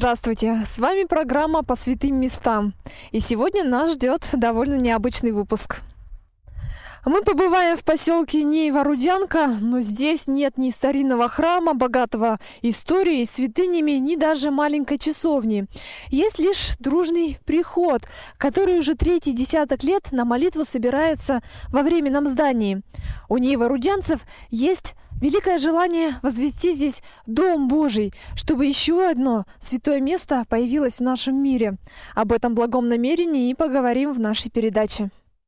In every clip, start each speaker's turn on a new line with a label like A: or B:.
A: Здравствуйте! С вами программа «По святым местам». И сегодня нас ждет довольно необычный выпуск. Мы побываем в поселке Нейва-Рудянка, но здесь нет ни старинного храма, богатого историей, святынями, ни даже маленькой часовни. Есть лишь дружный приход, который уже третий десяток лет на молитву собирается во временном здании. У нейва-рудянцев есть великое желание возвести здесь Дом Божий, чтобы еще одно святое место появилось в нашем мире. Об этом благом намерении и поговорим в нашей передаче.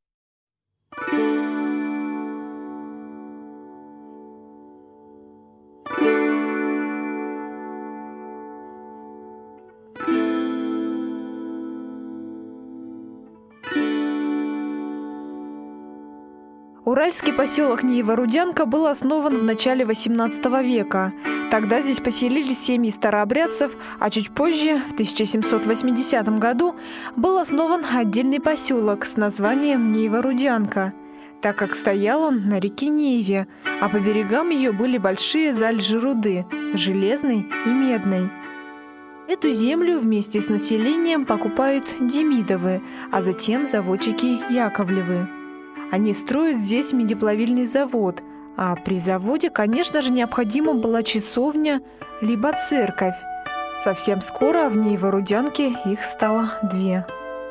A: Уральский поселок Нейва-Рудянка был основан в начале XVIII века. Тогда здесь поселились семьи старообрядцев, а чуть позже, в 1780 году, был основан отдельный поселок с названием Нейва-Рудянка, так как стоял он на реке Нейве, а по берегам ее были большие залежи руды – железной и медной. Эту землю вместе с населением покупают Демидовы, а затем заводчики Яковлевы. Они строят здесь медиплавильный завод, а при заводе, конечно же, необходима была часовня либо церковь. Совсем скоро в Нейва-Рудянке их стало две.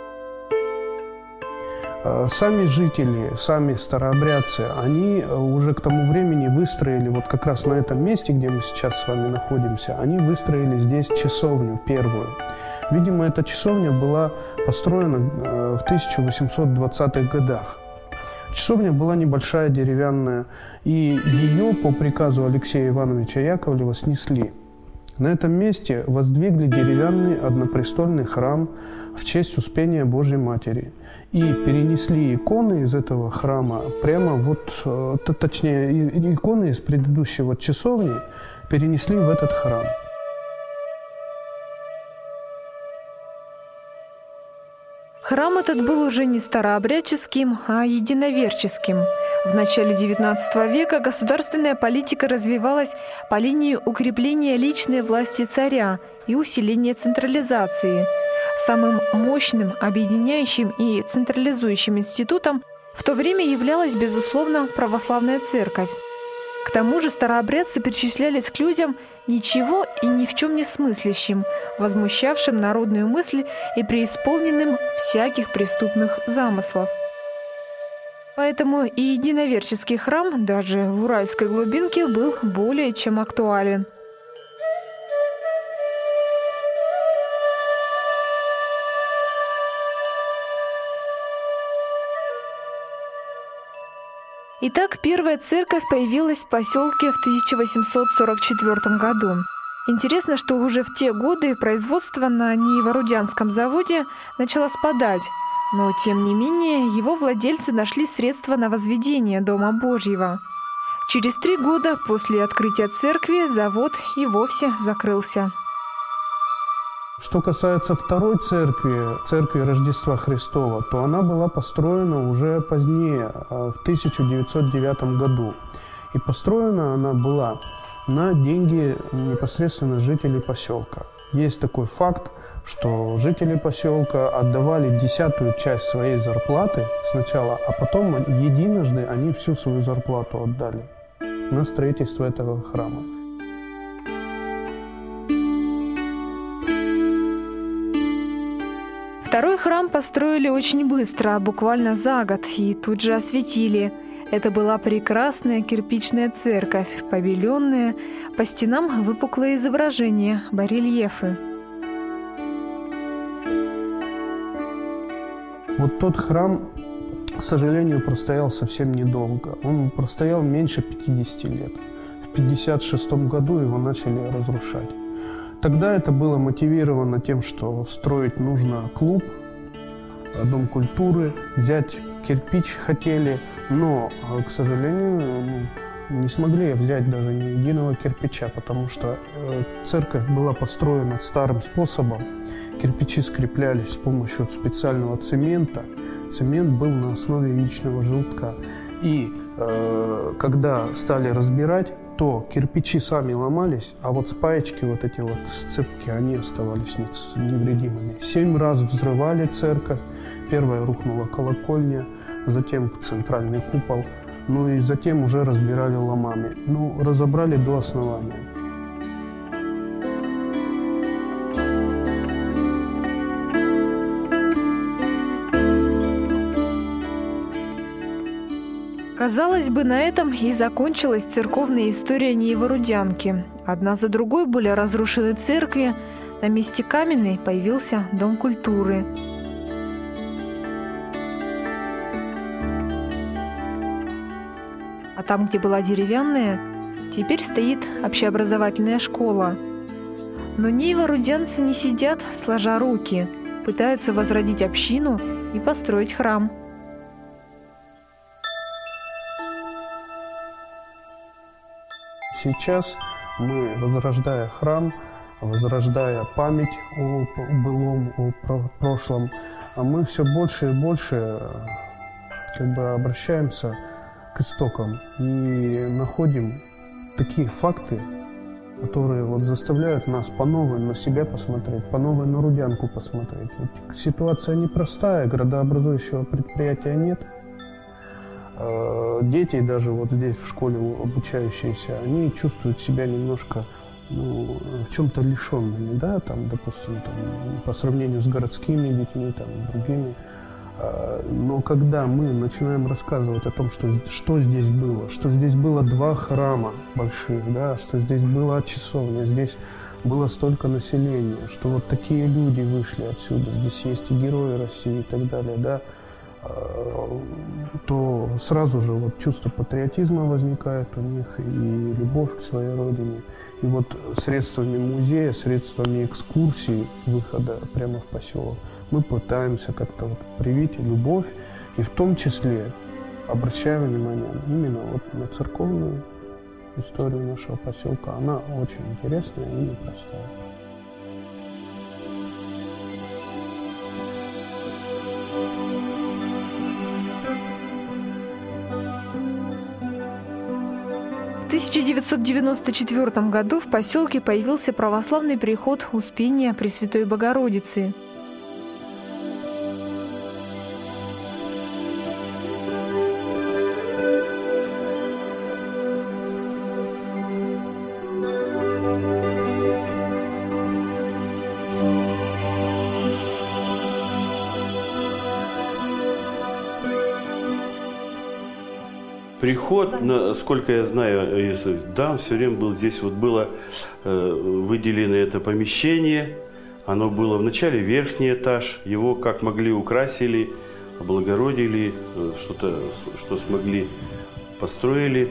B: Сами жители, сами старообрядцы, они уже к тому времени выстроили, вот как раз на этом месте, где мы сейчас с вами находимся, они выстроили здесь часовню первую. Видимо, эта часовня была построена в 1820-х годах. Часовня была небольшая, деревянная, и ее по приказу Алексея Ивановича Яковлева снесли. На этом месте воздвигли деревянный однопрестольный храм в честь Успения Божьей Матери. И перенесли иконы из этого храма, точнее, иконы из предыдущего часовни перенесли в этот храм.
A: Храм этот был уже не старообрядческим, а единоверческим. В начале XIX века государственная политика развивалась по линии укрепления личной власти царя и усиления централизации. Самым мощным, объединяющим и централизующим институтом в то время являлась, безусловно, православная церковь. К тому же старообрядцы причислялись к людям ничего и ни в чем не смыслящим, возмущавшим народную мысль и преисполненным всяких преступных замыслов. Поэтому и единоверческий храм даже в уральской глубинке был более чем актуален. Итак, первая церковь появилась в поселке в 1844 году. Интересно, что уже в те годы производство на Нейва-Рудянском заводе начало спадать, но тем не менее его владельцы нашли средства на возведение Дома Божьего. Через 3 года после открытия церкви завод и вовсе закрылся.
B: Что касается второй церкви, церкви Рождества Христова, то она была построена уже позднее, в 1909 году. И построена она была на деньги непосредственно жителей поселка. Есть такой факт, что жители поселка отдавали 10-ю часть своей зарплаты сначала, а потом единожды они всю свою зарплату отдали на строительство этого храма.
A: Второй храм построили очень быстро, буквально за год, и тут же осветили. Это была прекрасная кирпичная церковь, побеленная, по стенам выпуклые изображения, барельефы.
B: Вот тот храм, к сожалению, простоял совсем недолго. Он простоял меньше 50 лет. В 1956 году его начали разрушать. Тогда это было мотивировано тем, что строить нужно клуб, дом культуры, взять кирпич хотели, но, к сожалению, не смогли взять даже ни единого кирпича, потому что церковь была построена старым способом. Кирпичи скреплялись с помощью специального цемента. Цемент был на основе яичного желтка. И когда стали разбирать то кирпичи сами ломались, а вот спаечки, вот эти вот сцепки, они оставались невредимыми. 7 раз взрывали церковь. Первая рухнула колокольня, затем центральный купол. Ну и затем уже разбирали ломами. Ну, разобрали до основания.
A: Казалось бы, на этом и закончилась церковная история Нейворудянки. Одна за другой были разрушены церкви, на месте каменной появился Дом культуры. А там, где была деревянная, теперь стоит общеобразовательная школа. Но нейворудянцы не сидят, сложа руки, пытаются возродить общину и построить храм.
B: Сейчас мы, возрождая храм, возрождая память о былом, о прошлом, мы все больше и больше обращаемся к истокам и находим такие факты, которые вот заставляют нас по-новой на себя посмотреть, по-новой на Рудянку посмотреть. Ведь ситуация непростая, градообразующего предприятия нет. Дети даже вот здесь в школе обучающиеся, они чувствуют себя немножко в чем-то лишенными, да, там, допустим, по сравнению с городскими детьми, там, другими. Но когда мы начинаем рассказывать о том, что здесь было 2 храма больших, да, что здесь была часовня, здесь было столько населения, что вот такие люди вышли отсюда, здесь есть и герои России и так далее, да, то сразу же вот чувство патриотизма возникает у них и любовь к своей родине. И вот средствами музея, средствами экскурсий, выхода прямо в поселок, мы пытаемся как-то вот привить любовь и в том числе обращая внимание именно вот на церковную историю нашего поселка. Она очень интересная и непростая.
A: В 1994 году в поселке появился православный приход Успения Пресвятой Богородицы.
C: Приход, насколько я знаю, все время был здесь, вот было выделено это помещение, оно было вначале верхний этаж, его как могли украсили, облагородили, что смогли, построили.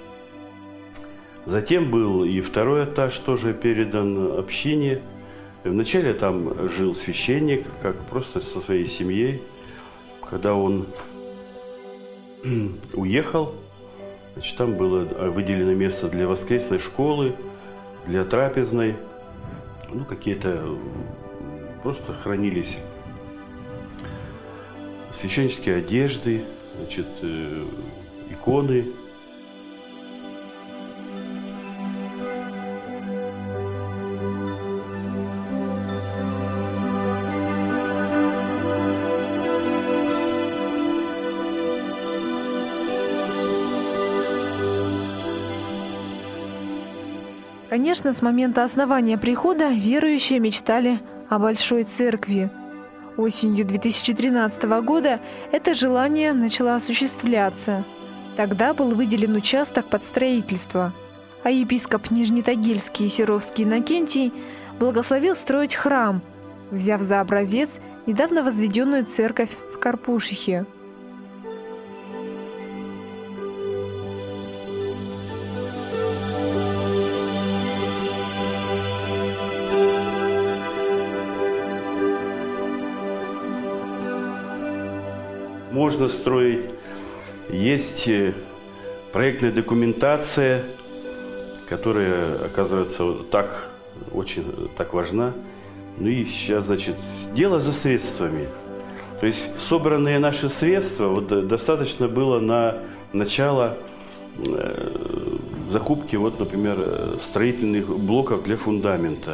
C: Затем был и второй этаж, тоже передан общине. Вначале там жил священник, как просто со своей семьей. Когда он уехал, значит, там было выделено место для воскресной школы, для трапезной. Ну, какие-то просто хранились священнические одежды, значит, иконы.
A: Конечно, с момента основания прихода верующие мечтали о большой церкви. Осенью 2013 года это желание начало осуществляться. Тогда был выделен участок под строительство, а епископ Нижнетагильский и Серовский Иннокентий благословил строить храм, взяв за образец недавно возведенную церковь в Карпушихе.
C: Можно строить, есть проектная документация, которая, оказывается, очень важна. Ну и сейчас, значит, дело за средствами. То есть собранные наши средства достаточно было на начало закупки, вот, например, строительных блоков для фундамента.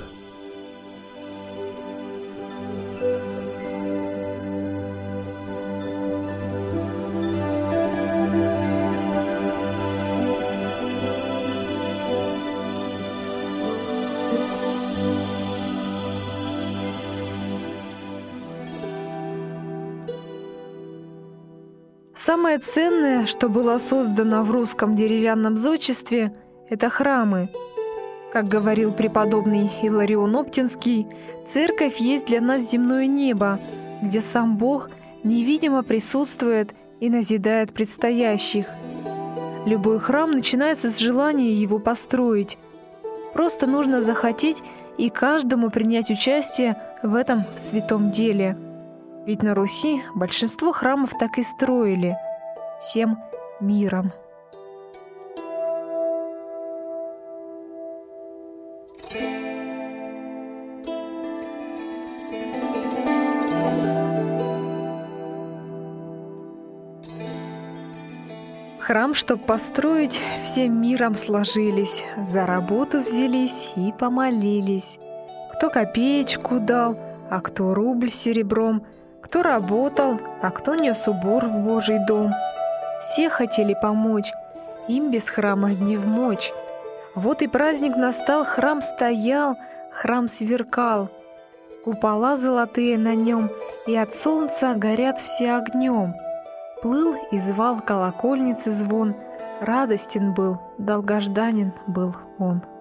A: Самое ценное, что было создано в русском деревянном зодчестве, это храмы. Как говорил преподобный Иларион Оптинский, церковь есть для нас земное небо, где сам Бог невидимо присутствует и назидает предстоящих. Любой храм начинается с желания его построить. Просто нужно захотеть и каждому принять участие в этом святом деле. Ведь на Руси большинство храмов так и строили всем миром. Храм, чтоб построить, всем миром сложились, за работу взялись и помолились. Кто копеечку дал, а кто рубль серебром, кто работал, а кто нес убор в Божий дом. Все хотели помочь, им без храма не вмочь. Вот и праздник настал, храм стоял, храм сверкал. Купола золотые на нем, и от солнца горят все огнем. Плыл и звал колокольницы звон, радостен был, долгожданен был он.